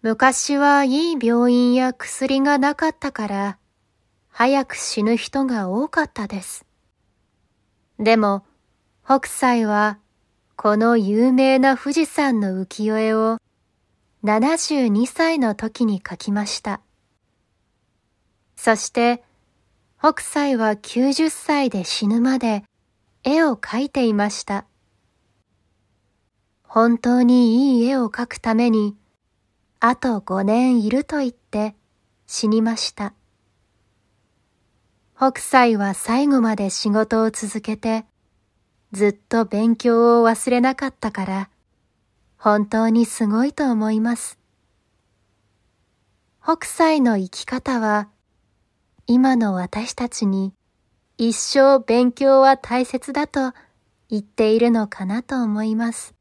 昔はいい病院や薬がなかったから、早く死ぬ人が多かったです。でも、北斎は、この有名な富士山の浮世絵を72歳の時に描きました。そして、北斎は90歳で死ぬまで絵を描いていました。本当にいい絵を描くために、あと5年いると言って死にました。北斎は最後まで仕事を続けて、ずっと勉強を忘れなかったから、本当にすごいと思います。北斎の生き方は、今の私たちに一生勉強は大切だと言っているのかなと思います。